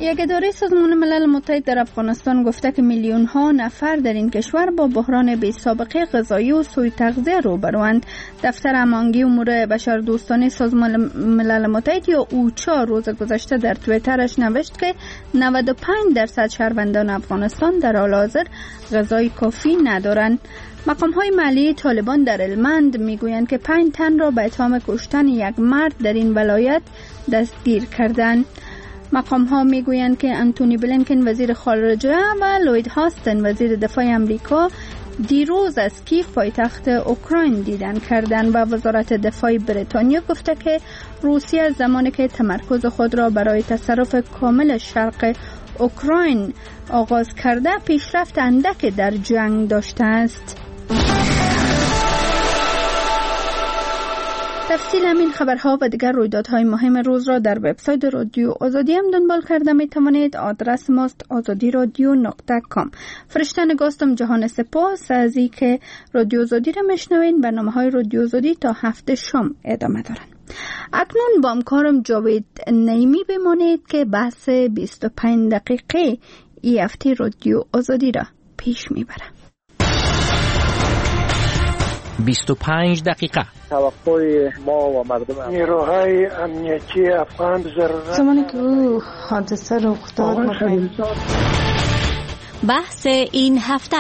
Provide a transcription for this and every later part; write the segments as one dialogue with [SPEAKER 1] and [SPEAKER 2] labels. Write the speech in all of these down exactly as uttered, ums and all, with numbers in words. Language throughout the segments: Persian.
[SPEAKER 1] یک اداره سازمان ملل متحد در افغانستان گفته که میلیون ها نفر در این کشور با بحران بی سابقه غذایی و سوء تغذیه روبروند. دفتر امانگی امور بشردوستانه سازمان ملل متحد یا اوچا روز گذشته در توییترش نوشت که نود و پنج درصد شهروندان افغانستان در حال حاضر غذای کافی ندارند. مقام های محلی طالبان در هلمند میگویند که پنج تن را به اتهام کشتن یک مرد در این ولایت دستگیر کردند. مقام ها میگویند که انتونی بلینکن وزیر خارجه و لوید هاستن وزیر دفاع امریکا دیروز از کیف پایتخت اوکراین دیدن کردند و وزارت دفاع بریتانیا گفته که روسیه زمانی که تمرکز خود را برای تصرف کامل شرق اوکراین آغاز کرده پیشرفت اندک در جنگ داشته است. تفصیل همین خبرها و دیگر رویدادهای مهم روز را در وبسایت رادیو آزادی هم دنبال کرده می توانید. آدرس ماست آزادی رادیو نقطه کام. فرشته نگاستم جهان سپاس از این که رادیو آزادی را میشنوین. برنامه‌های رادیو آزادی تا هفته شام ادامه دارند. اکنون با همکارم جاوید نعیمی بمانید که بحث بیست و پنج دقیقه ای هفته رادیو آزادی را پیش میبره.
[SPEAKER 2] بیست و پنج دقیقه.
[SPEAKER 3] توقع ما و مردم
[SPEAKER 4] نیروهای امنیتی افغان ضرورت
[SPEAKER 5] زمانی که او حادثه رخ داد
[SPEAKER 6] بحث این هفته.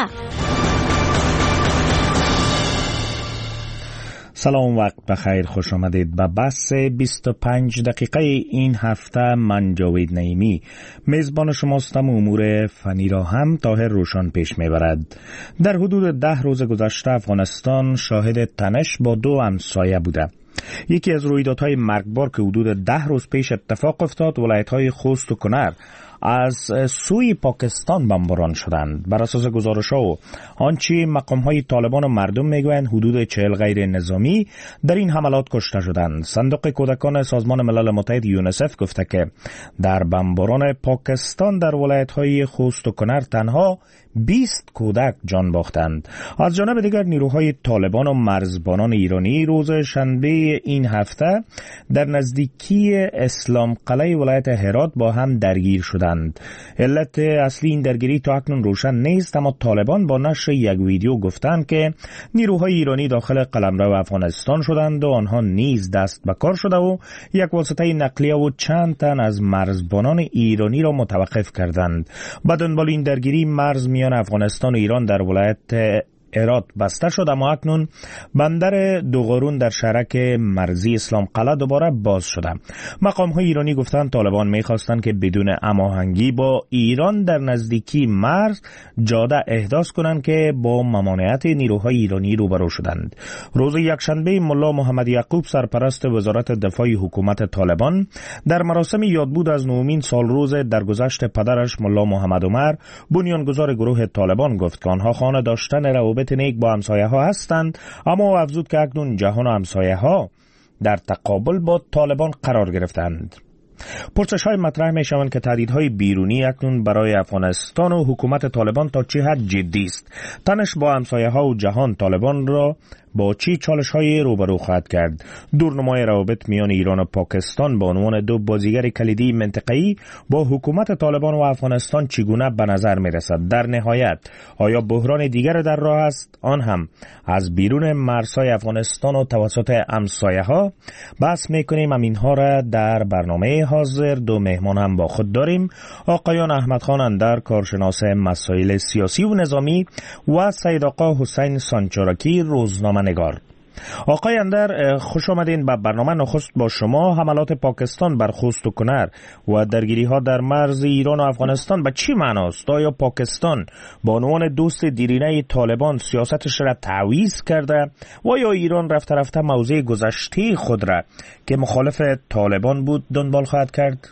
[SPEAKER 7] سلام، وقت بخیر، خوش آمدید به بحث بیست و پنج دقیقه این هفته. من جاوید نعیمی میزبان شماستم. امور فنی را هم طاهر روشن پیش میبرد. در حدود ده روز گذشته افغانستان شاهد تنش با دو همسایه بوده. یکی از رویدادهای مرگبار که حدود ده روز پیش اتفاق افتاد، ولایت‌های خوست و کنر از سوی پاکستان بمباران شدند. بر اساس گزارش‌ها و آنچه مقام‌های طالبان و مردم میگویند حدود چهل غیر نظامی در این حملات کشته شدند. صندوق کودکان سازمان ملل متحد یونیسف گفته که در بمباران پاکستان در ولایت‌های خوست و کنر تنها بیست کودک جان باختند. از جانب دیگر نیروهای طالبان و مرزبانان ایرانی روز شنبه این هفته در نزدیکی اسلام قلعه ولایت هرات با هم درگیر شدند. علت اصلی این درگیری تا اکنون روشن نیست، اما طالبان با نشر یک ویدیو گفتند که نیروهای ایرانی داخل قلمرو افغانستان شدند و آنها نیز دست به کار شده و یک واسطه نقلیه و چند تن از مرزبانان ایرانی را متوقف کردند. بعد دنبال این درگیری مرز میان افغانستان و ایران در ولایت هرات بسته شد، اما اکنون بندر دوغارون در شرک مرزی اسلام قلعه دوباره باز شده. مقام‌های ایرانی گفتند طالبان می‌خواستند که بدون هماهنگی با ایران در نزدیکی مرز جاده احداث کنند که با ممانعت نیروهای ایرانی روبرو شدند. روز یکشنبه ملا محمد یعقوب سرپرست وزارت دفاع حکومت طالبان در مراسم یادبود از نومین سالروز درگذشت پدرش ملا محمد عمر بنیانگذار گروه طالبان گفت که آنها خانه داشتن روابط نیک با همسایه ها هستند، اما افزود که اکنون جهان و همسایه ها در تقابل با طالبان قرار گرفتند. پرسش های مطرح می شوند که تهدیدهای بیرونی اکنون برای افغانستان و حکومت طالبان تا چه حد جدی است. تنش با همسایه ها و جهان طالبان را با چی چالش های روبرو خواهد کرد؟ دورنمای روابط میان ایران و پاکستان به عنوان دو بازیگر کلیدی منطقه‌ای با حکومت طالبان و افغانستان چگونه به نظر می رسد؟ در نهایت آیا بحران دیگر در راه است، آن هم از بیرون مرزهای افغانستان و توسط همسایه ها؟ بحث میکنیم. همینها را در برنامه حاضر دو مهمان هم با خود داریم. آقایان احمد خان اندر، کارشناس مسائل سیاسی و نظامی، و سید آقا حسین سانچارکی، روزنامه نگار. آقای اندر، خوش آمدین به برنامه. نخست با شما، حملات پاکستان بر خوست و کنر و درگیری ها در مرز ایران و افغانستان به چی معناست؟ آیا پاکستان با عنوان دوست دیرینه طالبان سیاستش را تعویض کرده و یا ایران رفته رفته موضع گذشته خود را که مخالف طالبان بود دنبال خواهد کرد؟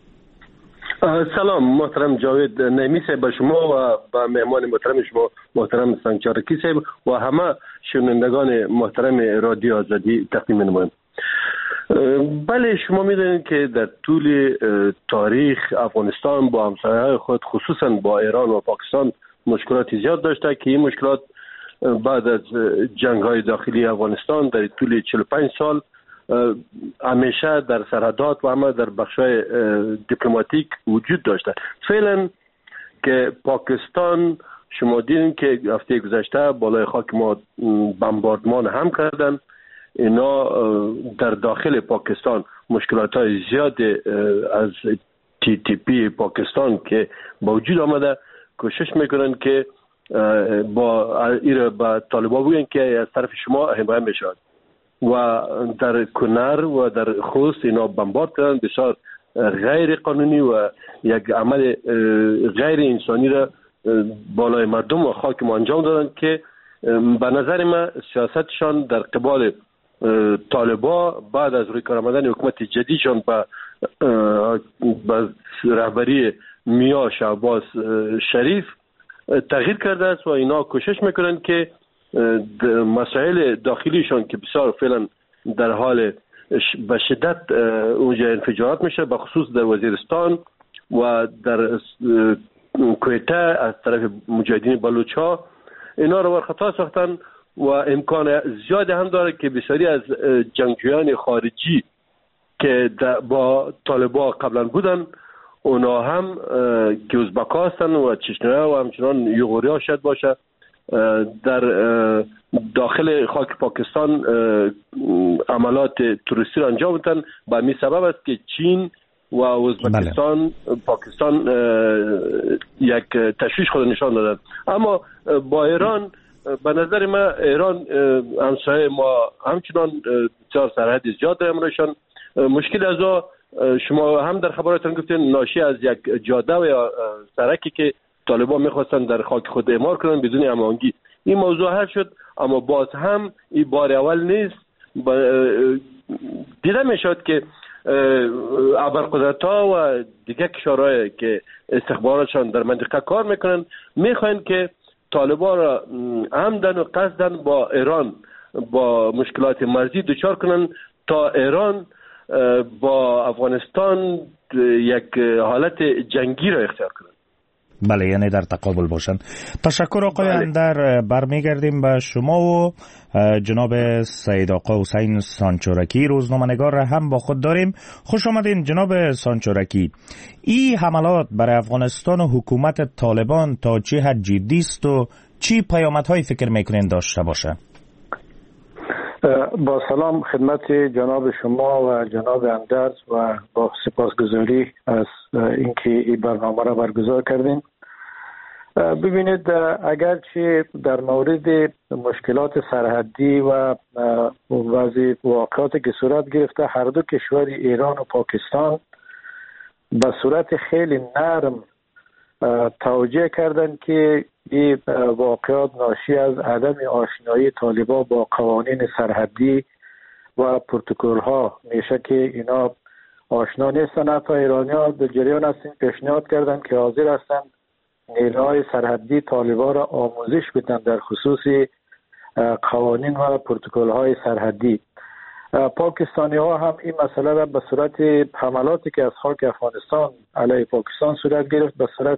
[SPEAKER 8] سلام محترم جاوید نعیمی صاحب، به شما و به مهمان محترم شما محترم سانچارکی صاحب و همه شنوندگان محترم رادیو آزادی تقدیم نمایم. بله، شما میدونید که در طول تاریخ افغانستان با همسایه‌های خود خصوصا با ایران و پاکستان مشکلات زیاد داشته که این مشکلات بعد از جنگ‌های داخلی افغانستان در طول چهل و پنج سال همیشه در سرحدات و همه در بخشای دیپلماتیک وجود داشته. فعلا که پاکستان شما دیدین که هفته گذشته بالای خاک ما بمباردمان هم کردن، اینا در داخل پاکستان مشکلات های زیاد از تی تی پی پاکستان که با وجود آمده کوشش میکنن که با ایره با طالبان بگن که از طرف شما حمایت میشود و در کنر و در خوست اینا بمبارد کردن، بسیار غیر قانونی و یک عمل غیر انسانی را بالای مردم و خاک ما انجام دادن که به نظر من سیاستشان در قبال طالبا بعد از روی کار آمدن حکومت جدیدشان با با رهبری میا شهباز شریف تغییر کرده است و اینا کوشش میکنن که مسائل داخلیشان که بسیار فعلا در حال به شدت اونجا انفجارات میشه، به خصوص در وزیرستان و در کویته از طرف مجاهدین بلوچ ها، اینا رو خطا ساختن و امکان زیاد هم داره که بسیاری از جنگجویان خارجی که با طالبان قبلا بودن اونا هم که ازبک‌ها هستن و چشنی‌ها و همچنان یغوری‌ها شاید باشه در داخل خاک پاکستان عملات توریستی را انجام میدن. به همین سبب است که چین و ازبکستان بله. پاکستان یک تشویش خود نشان دادن. اما با ایران به نظر من ایران همسایه ما همچنان چهار سرحد زیاد داره امروزشان. مشکل از شما هم در خبراتون گفتین ناشی از یک جاده و یا سرکی که طالبان میخواستن در خاک خود اعمار کنن بدون هماهنگی. این موضوع حل شد، اما باز هم این بار اول نیست. دیده میشد که ابرقدرت‌ها و دیگه کشورهای که استخباراتشان در منطقه کار میکنن میخواین که طالبان را عمدن و قصدن با ایران با مشکلات مرزی دچار کنن تا ایران با افغانستان یک حالت جنگی را اختیار کنن.
[SPEAKER 7] بله، یعنی در تقابل باشن. تشکر آقای بله. اندر. برمیگردیم به شما و جناب سید آقا حسین سانچورکی روزنامه‌نگار هم با خود داریم. خوش آمدین جناب سانچورکی. این حملات برای افغانستان و حکومت طالبان تا چه حد جدی است و چی پیامدهای فکر میکنین داشته باشه؟
[SPEAKER 4] با سلام خدمت جناب شما و جناب اندرز و با سپاسگزاری از اینکه این برنامه را برگزار کردیم. ببینید، اگرچه در مورد مشکلات سرحدی و وضع واقعاتی که صورت گرفته هر دو کشور ایران و پاکستان به صورت خیلی نرم توجیه کردند که این واقعات ناشی از عدم آشنایی طالبان با قوانین سرحدی و پروتکل ها میشه که اینا آشنا نیستن. حتی ایرانی ها در جریان هستند پیشنهاد کردند که حاضر هستند نیروهای سرحدی طالبان را آموزش بدن در خصوص قوانین و پروتکل های سرحدی. پاکستانی ها هم این مسئله را به صورت حملاتی که از خاک افغانستان علیه پاکستان صورت گرفت به صورت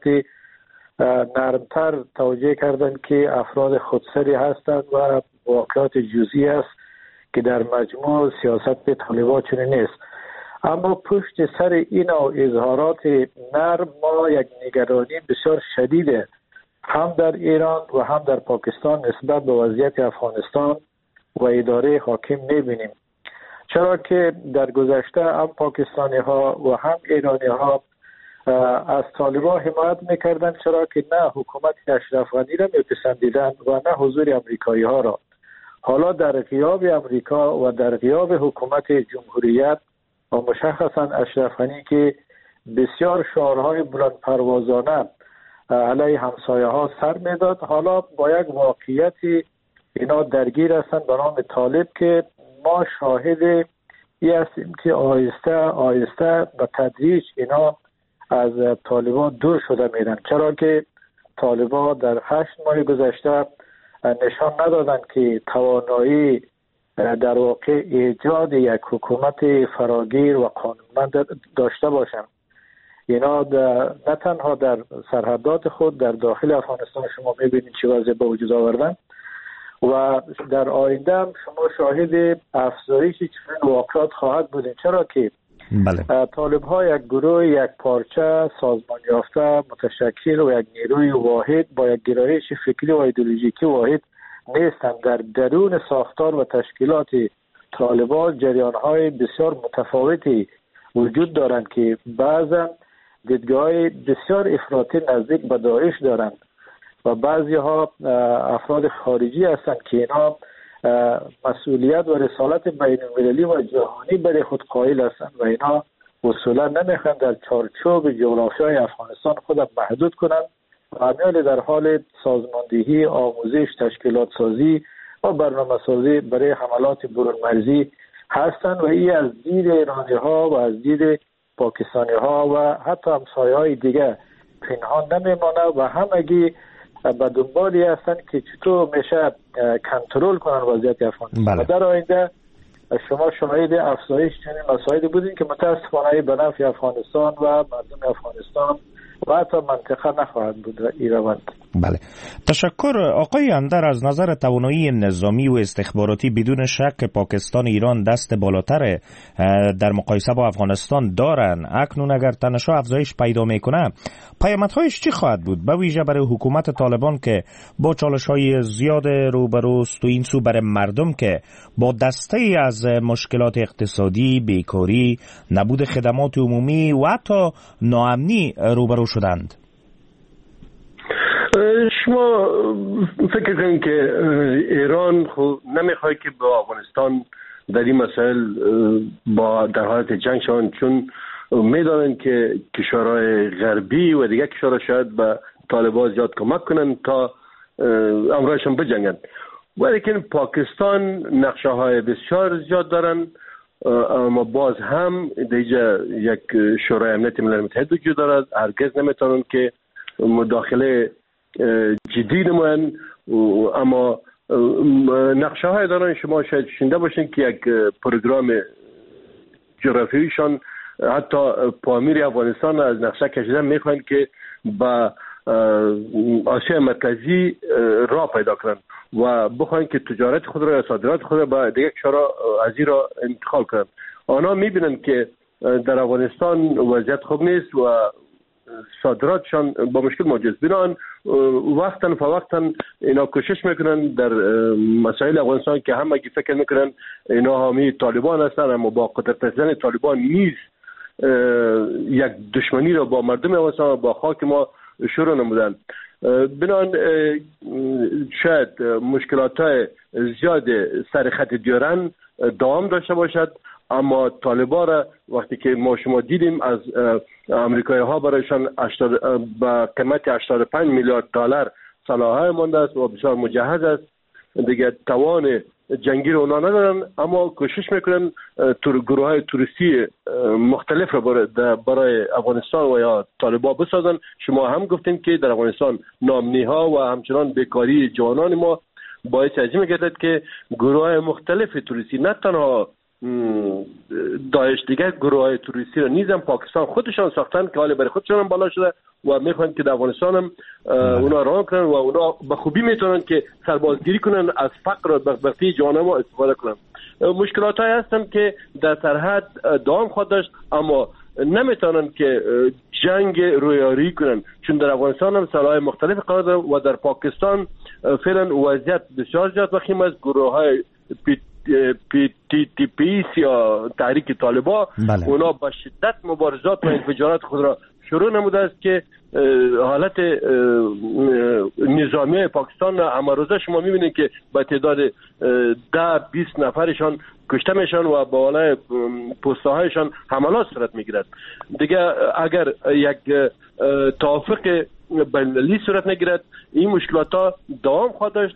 [SPEAKER 4] نرمتر توجیه کردند که افراد خودسری هستند و واقعات جزئی است که در مجموع سیاست طالبان چنین نیست. اما پشت سر این اظهارات نرم ما یک نگرانی بسیار شدیده هم در ایران و هم در پاکستان نسبت به وضعیت افغانستان و اداره حاکم میبینیم. چرا که در گذشته هم پاکستانی ها و هم ایرانی ها از طالبان حمایت میکردند، چرا که نه حکومت اشرف غنی را میپسندیدند و نه حضور امریکایی ها را. حالا در غیاب امریکا و در غیاب حکومت جمهوریت و مشخصا اشرف غنی که بسیار شعارهای بلند پروازانه علیه همسایه ها سر میداد، حالا با یک واقعیتی اینا درگیر هستند به نام طالب که ما شاهد ای هستیم که آهسته آهسته به تدریج اینا از طالبان دور شده میرن. چرا که طالبان در هشت ماه گذشته نشان ندادند که توانایی در واقع ایجاد یک حکومت فراگیر و قانونمند داشته باشند. اینا نه تنها در سرحدات خود در داخل افغانستان شما میبینید چه وضعی به وجود آوردن و در آینده هم شما شاهد افزایش چنین واقعات خواهد بودیم، چرا که
[SPEAKER 7] بله.
[SPEAKER 4] طالب ها یک گروه یک پارچه سازمان یافته متشکل و یک نیروی واحد با یک گرایش فکری و ایدئولوژیکی واحد نیستند. در درون ساختار و تشکیلات طالبان جریان های بسیار متفاوتی وجود دارند که بعضا دیدگاه بسیار افراطی نزدیک به داعش دارند و بعضی ها افراد خارجی هستند که اینا مسئولیت و رسالت بین المللی و جهانی برای خود قائل هستند و اینا اصولا نمیخوان در چارچوب جغرافیای افغانستان خود محدود کنند و همیشه در حال سازماندهی، آموزش، تشکیلات سازی و برنامه سازی برای حملات برون مرزی هستند و این از دید ایرانی ها و از دید پاکستانی ها و حتی همسایه های دیگه پنهان نمیمانه و همگی به دنبالی هستند که چطور میشه کنترل کنن وضعیت افغانستان.
[SPEAKER 7] بله.
[SPEAKER 4] و در آینده شما شاهد افزایش چنین مسائلی بودین که متاسفانه به نفع افغانستان و مردم افغانستان و حتی منطقه نخواهد بود این روند.
[SPEAKER 7] بله، تشکر آقای اندر. از نظر توانایی نظامی و استخباراتی بدون شک پاکستان ایران دست بالاتر در مقایسه با افغانستان دارن. اکنون اگر تنش‌ها افزایش پیدا میکنه پیامدهایش چی خواهد بود، به ویژه برای حکومت طالبان که با چالش‌های زیاد روبروست و این سو برای مردم که با دسته از مشکلات اقتصادی، بیکاری، نبود خدمات عمومی و حتی ناامنی روبرو شدند؟
[SPEAKER 8] شما فکر کنید که ایران خود نمیخواد که با افغانستان در این مسائل با در حالت جنگ شوند، چون میدانند که کشورهای غربی و دیگر کشورها شاید به طالبان زیاد کمک کنند تا امرایشان بجنگند. ولیکن پاکستان نقشه های بسیار زیاد دارند، اما باز هم دیگه یک شورای امنیت ملل متحد وجود دارد. هرگز نمیتونن که مداخله جدی نمایند، اما نقشه های دارن. شما شاید شنیده باشین که یک پروگرام جغرافیایشان حتی پامیر افغانستان از نقشه کشیدن میخوان که با آسیا مرکزی راه پیدا کنند و بخواین که تجارت خود را یا صادرات خود را با دیگر کشورها از این را انتقال کنند. آنها میبینند که در افغانستان وضعیت خوب نیست و صادراتشان با مشکل مواجه. بنان وقتا فوقتا اینا کوشش میکنن در مسائل افغانستان که همگی فکر میکنن اینا حامی طالبان هستن، اما با قدرت رسیدن طالبان نیست یک دشمنی را با مردم افغانستان با خاک ما شروع نمودن. بنان شاید مشکلات های زیاد سر خط دیارن دوام داشته باشد، اما طالبان را وقتی که ما شما دیدیم از امریکایی ها برایشان با قیمت هشتاد و پنج میلیارد دلار سلاح‌های مانده است و بسیار مجهز است، دیگه توان جنگی رو اونا ندارن، اما کوشش میکنن گروه های توریستی مختلف رو برای افغانستان و یا طالبان بسازن. شما هم گفتین که در افغانستان ناامنی ها و همچنان بیکاری جوانان ما باعث از این میگردد که گروه های مختلف توریستی، نه تنها داعش، دیگه گروه های توریستی رو نیزم پاکستان خودشان ساختن که حالا برای خودشان بالا شده و میخوان که در افغانستان هم اونا راه کنن و اونا به خوبی میتونن که سربازگیری کنن، از فقر و بدبختی جوانان ما استفاده کنن. مشکلات های هستن که در سرحد دوام خواهد داشت، اما نمیتونن که جنگ رویاری کنن، چون در افغانستان هم سلاح مختلف قرار دارن و در پاکستان فعلا وضعیت بسیار زیاد وخیم است. گروه های پی پی تی تی پی یا تحریک طالبان
[SPEAKER 7] بله.
[SPEAKER 8] اونا با شدت مبارزات و انفجارات خود را شروع نموده است که حالت نظامی پاکستان امروزه شما میبینید که با تعداد ده بیست نفرشان کشته میشن و با بالای پسته هایشان حملات صورت میگیرد. دیگه اگر یک توافق بین‌المللی صورت نگیرد این مشکلات ها دوام خواهد داشت.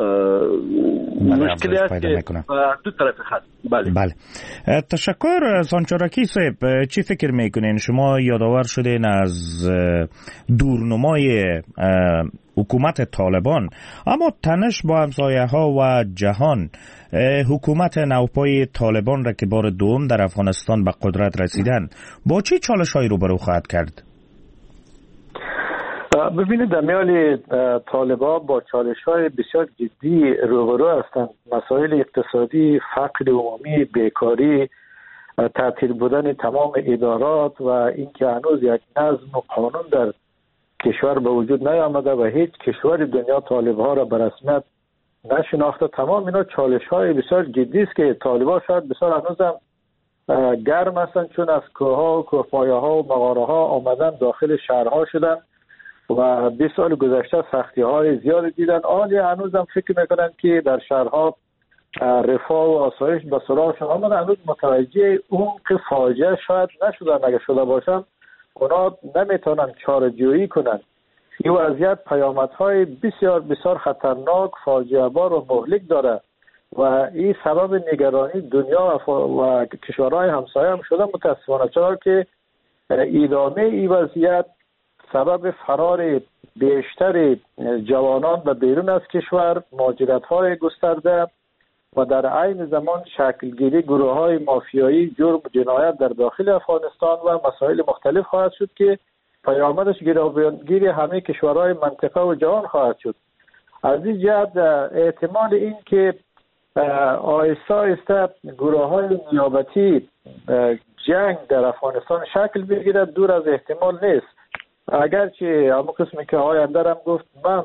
[SPEAKER 8] مشکلی است که دو طرف خط. بله.
[SPEAKER 7] بله. تشکر سانچارکی صاحب. چی فکر میکنین؟ شما یادآور شدین از دورنمای حکومت طالبان، اما تنش با همسایه ها و جهان حکومت نوپای طالبان را که بار دوم در افغانستان به قدرت رسیدن با چه چالش هایی روبرو خواهد کرد؟
[SPEAKER 4] ببینید در میان طالبان با چالش های بسیار جدی روبرو هستند. مسائل اقتصادی، فقر عمومی، بیکاری، تعطیل بودن تمام ادارات و اینکه هنوز یک نظم و قانون در کشور به وجود نیامده و هیچ کشور دنیا طالبها را به رسمیت نشناخته. تمام اینا چالش های بسیار جدی است که طالبان شاید بسیار هنوز هم گرم هستند، چون از کوهها و کوهپایه ها و مغاره ها آمدن داخل شهرها شدن و بیست سال گذشته سختی های زیاد دیدن. آنی هنوز هم فکر میکنن که در شهرها رفاه و آسایش به سراغشان آمده. هنوز متوجه عمق فاجعه شاید نشدن. اگر شده باشن اونا نمیتونن چاره‌جویی کنن. این وضعیت پیامدهای بسیار بسیار خطرناک، فاجعه بار و مهلک داره و این سبب نگرانی دنیا و, و کشورهای همسایه هم شده متاسفانه، چرا که ادامه این وضعیت سبب فرار بیشتر جوانان به بیرون از کشور، مهاجرت‌های گسترده و در عین زمان شکلگیری گروه‌های مافیایی، جرم و جنایت در داخل افغانستان و مسائل مختلف خواهد شد که پیامدش گیرابیانگیری همه کشورهای منطقه و جهان خواهد شد. از این جهت احتمال این که آهسته آهسته گروه‌های نیابتی جنگ در افغانستان شکل بگیره دور از احتمال نیست. اگرچه همون قسمی که آقای اندر هم گفت، من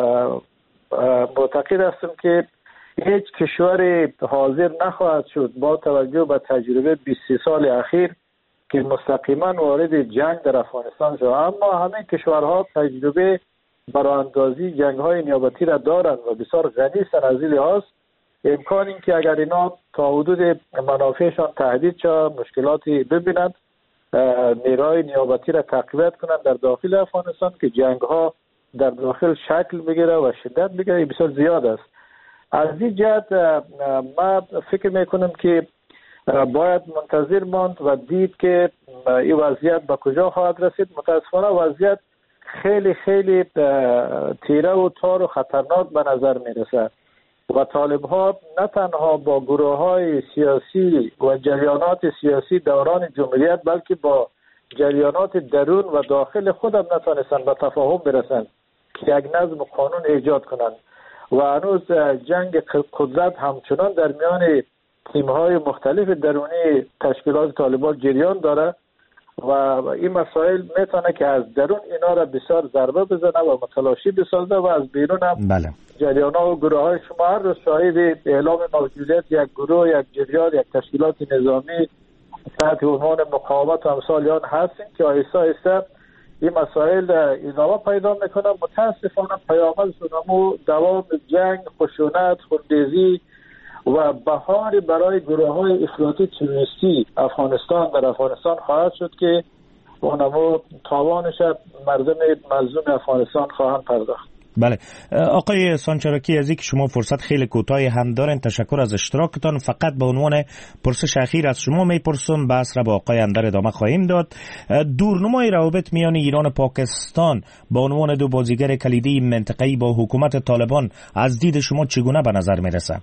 [SPEAKER 4] معتقد هستم که هیچ کشور حاضر نخواهد شد با توجه به تجربه بیست و سه سال اخیر که مستقیما وارد جنگ در افغانستان شد. اما همه کشورها تجربه براندازی جنگ‌های نیابتی را دارند و بسیار غنی هستند از این لحاظ. امکان این که اگر اینا تا حدود منافعشان تهدید شد، مشکلاتی ببینند، نیروهای نیابتی را تقویت کنند در داخل افغانستان که جنگ‌ها در داخل شکل بگیره و شدت بگیره، بسیار زیاد است. از این جهت ما فکر میکنم که باید منتظر ماند و دید که این وضعیت به کجا خواهد رسید. متاسفانه وضعیت خیلی خیلی تیره و تار و خطرناک به نظر میرسه و طالب‌ها نه تنها با گروه‌های سیاسی و جریانات سیاسی دوران جمهوریت، بلکه با جریانات درون و داخل خودم نتونستن به تفاهم برسن که یک نظم و قانون ایجاد کنند و هنوز جنگ قدرت همچنان در میان تیم‌های مختلف درونی تشکیلات طالبان جریان داره و این مسائل میتونه که از درون اینا را بسیار ضربه بزنه و متلاشی بسازه و از بیرون هم
[SPEAKER 7] بله.
[SPEAKER 4] جریان‌ها و گروه‌های شما هر روز شاهد اعلام موجودیت یک گروه، یک جریان، یک تشکیلات نظامی تحت عنوان مقاومت و امثال آن هستیم که آهسته آهسته این مسائل ادامه پیدا میکنه. متاسفانه پیامدشون همون دوام جنگ، خشونت، خونریزی و بهاری برای گروه‌های افراطی تروریستی افغانستان در افغانستان خواهد شد که اونمو تاوانش مردم مظلوم افغانستان خواهند پرداخت.
[SPEAKER 7] بله آقای سانچاراکی، از اینکه شما فرصت خیلی کوتاهی هم دارین، تشکر از اشتراکتان. فقط به عنوان پرسش اخیر از شما میپرسم، بحث را با آقای اندر ادامه خواهیم داد. دورنمای روابط میان ایران و پاکستان به عنوان دو بازیگر کلیدی منطقه‌ای با حکومت طالبان از دید شما چگونه به نظر میرسه؟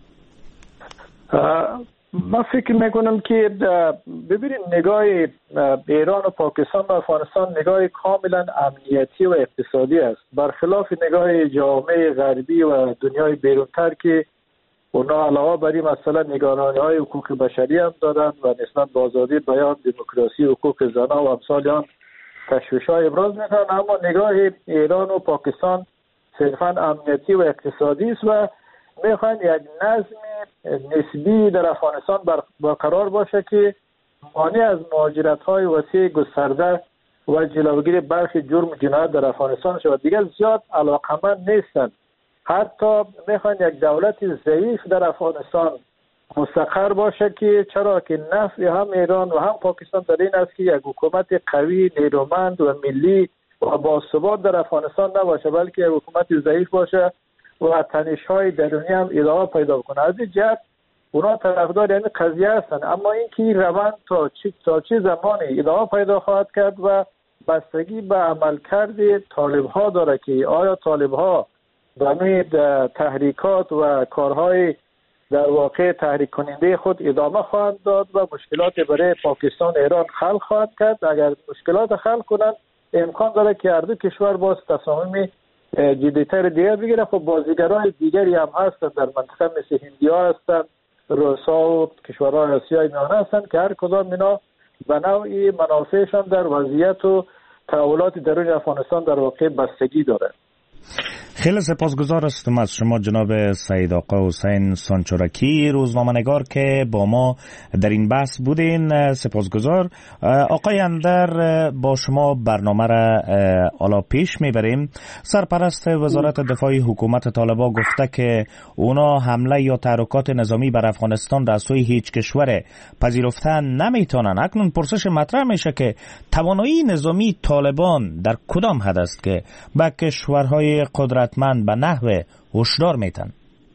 [SPEAKER 4] من فکر میکنم که ببینید نگاه ایران و پاکستان و افغانستان نگاه کاملا امنیتی و اقتصادی است، برخلاف نگاه جامعه غربی و دنیای بیرونتر که اونا علاوه بر این مسئله نگرانی های حقوق بشری هم دارند و نسبت به آزادی بیان، دموکراسی، حقوق زنان و امثال آن تشویش های ابراز میکنند. اما نگاه ایران و پاکستان صرفا امنیتی و اقتصادی است و میخوان یک نظم نسبی در افغانستان برقرار باشه که مانع از مهاجرت‌های وسیع گسترده و جلوگیری برخی جرم و جنایت در افغانستان شود. دیگر زیاد علاقمند نیستند. حتی میخوان یک دولت ضعیف در افغانستان مستقر باشه که چرا که نفع هم ایران و هم پاکستان در این است که یک حکومت قوی، نیرومند و ملی و باثبات در افغانستان نباشه، بلکه یک حکومت ضعیف باشه و تنش‌های درونی هم ادامه پیدا کنه. از این جهت اونا طرفدار یعنی قضیه هستن، اما اینکه این روند تا چه تا چه زمانی ادامه پیدا خواهد کرد و بستگی به عملکرد طالب‌ها داره که آیا طالب‌ها به تحریکات و کارهای در واقع تحریک کننده خود ادامه خواهند داد و مشکلات برای پاکستان ایران خلق خواهد کرد. اگر مشکلات خلق کنند امکان داره که هر دو کشور باز تصامیم جدیتر دیگر بگیره. خب بازیگرای دیگری هم هستند در منطقه، مثل هندیا هستند، روسا و کشورهای آسیای میانه هستند که هر کدام اینا به نوعی منافعشان در وضعیت و تحولات درون افغانستان در واقع بستگی داره.
[SPEAKER 7] خیلی سپاسگزار هستم از شما جناب سید آقا حسین سانچورکی، روزنامه‌نگار که با ما در این بحث بودین. سپاسگزار. آقای اندر، با شما برنامه را حالا پیش میبریم. سرپرست وزارت دفاع حکومت طالبان گفته که اونا حمله یا تحرکات نظامی بر افغانستان در سوی هیچ کشور پذیرفته نمیتونن. اکنون پرسش مطرح میشه که توانایی نظامی طالبان در کدام حد است که به کشورهای قدرت من به نحو هشدار میتن؟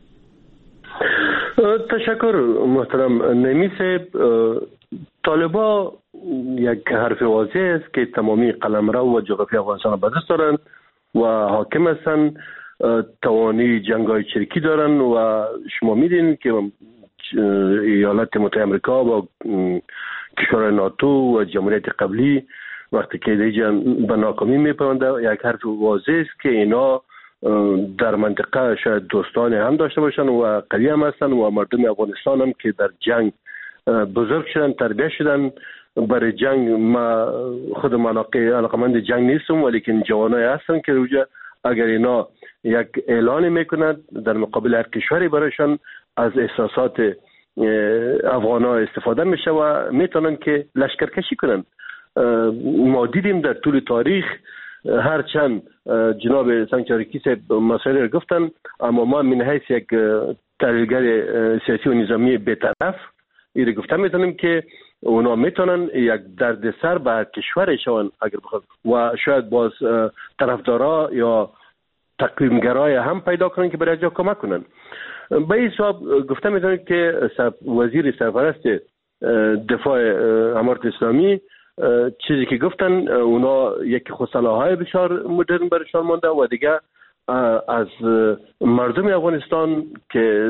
[SPEAKER 8] تشکر محترم نعیمی صاحب. طالبا یک حرف واضح است که تمامی قلمرو و جغرافی افغانستان را به دست دارند و حاکم هستند، توانی جنگ‌های چریکی دارند و شما میدین که ایالات متحده آمریکا با کشور ناتو و جمهوریت قبلی وقتی که دیگه به ناکامی میپرونده، یک حرف واضح است که اینا در منطقه شاید دوستان هم داشته باشن و قوی هم هستن و مردم افغانستان هم که در جنگ بزرگ شدن، تربیت شدن برای جنگ. ما خود علاقمند جنگ نیستم، ولیکن جوانای هستن که روجه اگر اینا یک اعلان میکنند در مقابل هر کشوری برایشان از احساسات افغانا استفاده میشه و میتونن که لشکرکشی کنن. ما دیدیم در طول تاریخ هرچند جناب سانچورکی صاحب مسائل را گفتن، اما ما من حیث یک تحلیلگر سیاسی و نظامی بی‌طرف این گفته میتونیم که اونا میتونن یک دردسر به کشور شون اگر بخواد و شاید باز طرفدارا یا تقویمگرای هم پیدا کنن که برای جا کمک کنن. به این حساب گفته میتونیم که وزیر سرپرست دفاع امارت اسلامی چیزی که گفتن اونا یک خصلاحای بسیار مدرن برشان مانده و دیگه از مردم افغانستان که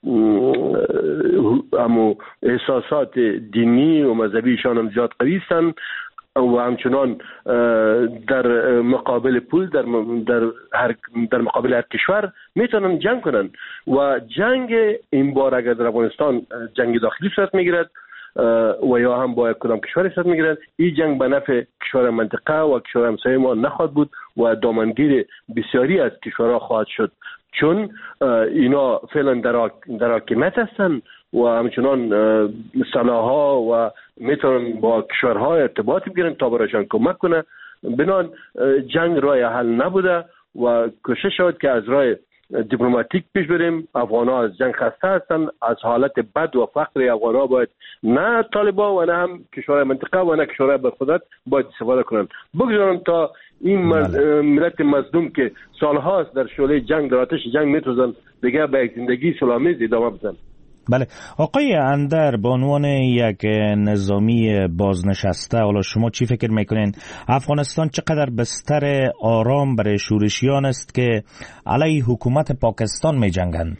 [SPEAKER 8] امو احساسات دینی و مذهبیشان هم زیاد قوی هستند و همچنان در مقابل پول در در هر در مقابل هر کشور میتونن جنگ کنن و جنگ این بار اگر در افغانستان جنگ داخلی صورت میگیرد و یا هم با کدام کشور صورت میگیرد، این جنگ به نفع کشور منطقه و کشور همسایه ما نخواهد بود و دامنگیر بسیاری از کشورها خواهد شد، چون اینا فعلا در در حاکمیت هستن و همچنان سلاح‌ها و میتونن با کشورها ارتباط بگیرن تا برایشان کمک کنه. بنان جنگ راه حل نبوده و کوشش شد که از راه دیپلماتیک پیش بریم. افغان‌ها از جنگ خسته هستن، از حالت بد و فقر افغان‌ها باید نه طالبان و نه هم کشورهای منطقه و نه کشورهای برخودت باید استفاده کنند. بگذارن تا این ملت مظلوم که سالهاست در شعله جنگ در آتش جنگ میتوزن دیگه به یک زندگی سلامیز ادامه بدن.
[SPEAKER 7] بله آقای اندر، به عنوان یک نظامی بازنشسته، حالا شما چی فکر میکنین افغانستان چقدر بستر آرام برای شورشیان است که علیه حکومت پاکستان می جنگند؟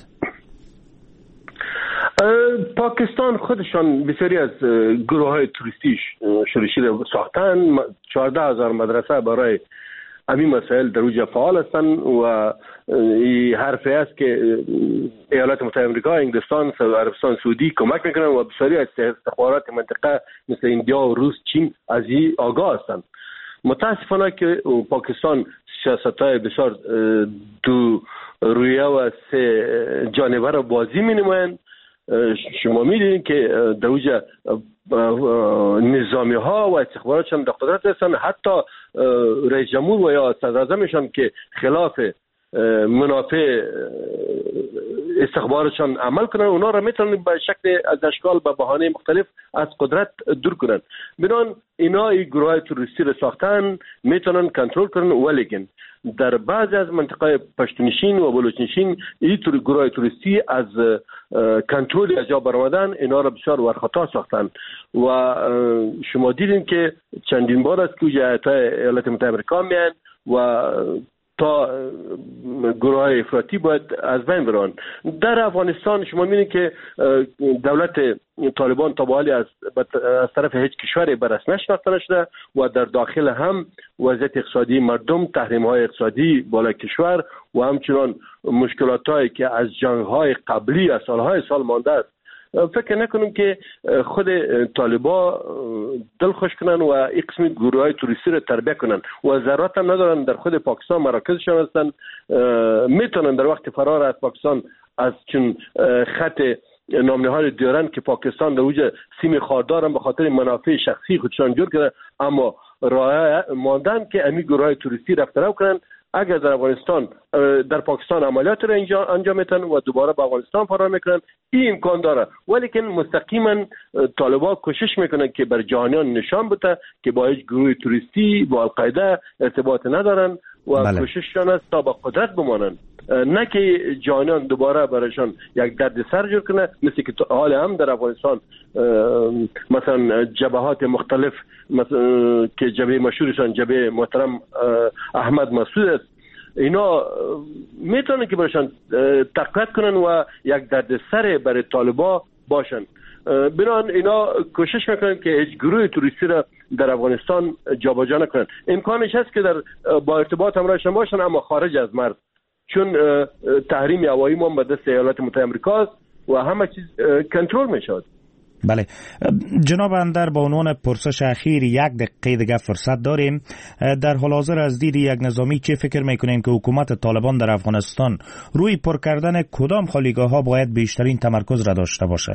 [SPEAKER 8] پاکستان خودشان بسیاری از گروه های توریستی شورشی را ساختن. چهارده هزار مدرسه برای همین مسائل در اوج فعال هستند و این حرفی است که ایالات متحده آمریکا، انگلستان، عربستان سعودی کمک میکنن و بسیاری از استخبارات منطقه مثل اندیا و روس، چین از این آگاه هستند. متاسفانه که پاکستان سیاست‌های بسیار دو رویه و سه جانبه را بازی می‌نمایند. شما می‌دونید که در اوج نظامی ها و استخباراتشان در قدرت هستند. حتی رئیس جمهور و یا صدراعظمشان که خلاف منافع استخباراتشان عمل کنن، اونا را میتونن به شکل از اشکال به بهانه مختلف از قدرت دور کنن. بنان اینا این گروه توریستی را ساختن، میتونن کنترل کنن، ولیکن در بعضی از منطقه پشتونشین و بلوچنشین این تور گروه توریستی از کنترل از جا برآمدن، اینا را بسیار ورخطا ساختن و شما دیدین که چندین بار است که جهت‌های ایالات متحده آمریکا میان و تا گروه های افراطی باید از بین برن. در افغانستان شما می‌بینید که دولت طالبان تا به حال از از طرف هیچ کشوری به رسمیت شناخته نشده و در داخل هم وضعیت اقتصادی مردم، تحریم‌های اقتصادی بالای کشور و همچنان مشکلاتایی که از جنگ‌های قبلی از سالهای سال مانده است. فکر نکنم که خود طالبا دل خوش کنن و این قسم گروه های توریستی رو تربیه کنن و ضرورت هم ندارن در خود پاکستان مراکزشان هستن، میتونن در وقت فرار از پاکستان از چون خط نامنهاد دیارن که پاکستان در اوج سیم خاردارن به خاطر منافع شخصی خودشان جور کرده، اما راه ماندن که امی گروه های توریستی رفت رو کنن. اگر در افغانستان در پاکستان عملیات را انجام میتن و دوباره به افغانستان فرار میکنن، این امکان داره، ولی که مستقیما طالبان کوشش میکنن که بر جهانیان نشان بده که با هیچ گروه توریستی با القاعده ارتباط ندارن و بله. کوشششان است تا با قدرت بمانن، نه که جهانیان دوباره برایشان یک درد سر جور کنه، مثل که حال هم در افغانستان مثلا جبهات مختلف مثلا که جبهه مشهورشان جبهه محترم احمد مسعود است، اینا میتونن که برایشان تقویت کنن و یک درد سر برای طالبا باشن. بنابراین اینا کوشش میکنن که هیچ گروه توریستی را در افغانستان جابجا نکنن. امکانش هست که در با ارتباط همراهشان باشن، اما خارج از مرز، چون تحریم هوایی ما به دست ایالات متحده آمریکا است و همه چیز کنترل میشود.
[SPEAKER 7] بله جناب اندر، با عنوان پرسش اخیر یک دقیقه دیگه فرصت داریم. در حال حاضر از دید یک نظامی چه فکر میکنین که حکومت طالبان در افغانستان روی پر کردن کدام خالیگاه ها باید بیشترین تمرکز را داشته باشه؟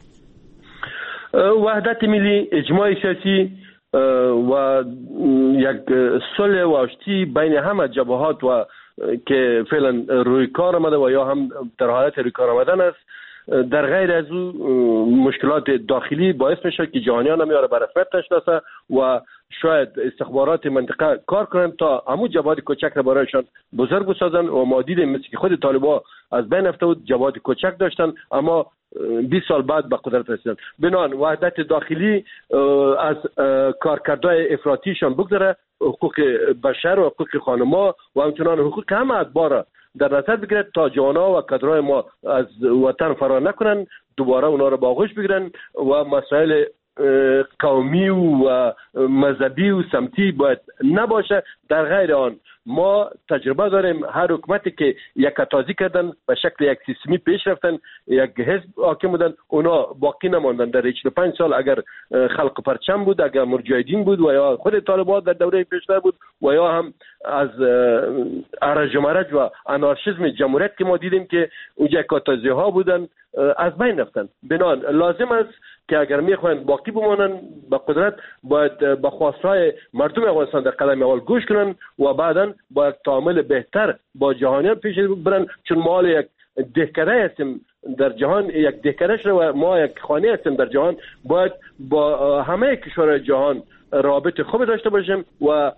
[SPEAKER 8] وحدت ملی، اجماع سیاسی و یک صلح و آشتی بین همه جبهات و که فعلا روی کار آمده و یا هم در حالت روی کار آمدن است. در غیر از او مشکلات داخلی باعث میشه که جهانیان هم یاره به رسمیت نشناسه و شاید استخبارات منطقه کار کنند تا همون جبهات کوچک را برایشان بزرگ بسازن و ما دیدیم مثل که خود طالبان از بین رفته بود، جبهات کوچک داشتن اما بیست سال بعد به قدرت رسیدن. بنابراین وحدت داخلی از کارکردهای افراطیشان بگذره، حقوق بشر و حقوق خانما و همچنان حقوق همه ادبار در نظر بگیرد تا جوانا و کادرهای ما از وطن فرار نکنن، دوباره اونا رو با آغوش بگیرن و مسائل قومی و مذهبی و سمتی باید نباشه. در غیر آن ما تجربه داریم هر حکومتی که یک کتازی کردن به شکل یک سیستمی پیش رفتن، یک حزب حاکم بودن، اونا باقی نماندن. در هشتاد و پنج سال اگر خلق پرچم بود، اگر مجاهدین بود و یا خود طالبان در دوره پیشتر بود و یا هم از ارج و مرج و انارشیسم جمهوریت که ما دیدیم که اونجا کتازی ها بودن از بین رفتن. بنابراین لازم است که اگر میخواین باقی بمانن به قدرت باید به خواستهای مردم افغانستان در قدم اول گوش کنن و بعداً باید تعامل بهتر با جهانیان پیش برن، چون ما یک دهکده هستیم در جهان، یک دهکده شده و ما یک خانه هستیم در جهان، باید با همه کشورهای جهان رابط خوب داشته باشیم و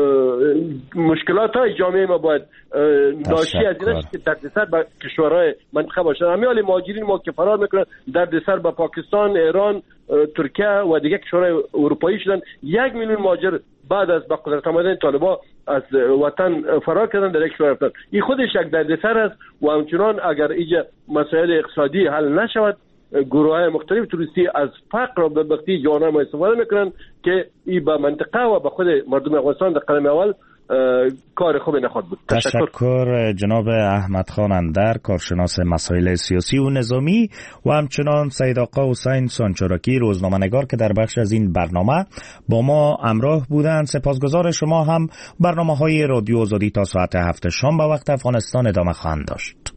[SPEAKER 8] مشکلات های جامعه ما باید ناشی از این است که دردسر به کشورهای منطقه باشن. همیال مهاجرین ما که فرار میکنن دردسر به پاکستان، ایران، ترکیه و دیگه کشورهای اروپایی شدن. یک میلیون مهاجر بعد از به قدرت آمدن طالبان از وطن فرار کردن در یک کشور رفتن. این خودش یک دردسر است و همچنان اگر اینجا مسائل اقتصادی حل نشود، گروه های مختلف توریستی از فقر و بدبختی جوانان ما استفاده میکنن که این به منطقه و به خود مردم افغانستان در قدم اول کار خوبی نخواهد بود.
[SPEAKER 7] تشکر, تشکر جناب احمد خان اندر، کارشناس مسائل سیاسی و نظامی، و همچنان سید آقا حسین سانچاراکی، روزنامه‌نگار که در بخش از این برنامه با ما همراه بودند. سپاسگزار شما هم. برنامه‌های رادیو آزادی تا ساعت هفت شام به وقت افغانستان ادامه خواهند داشت.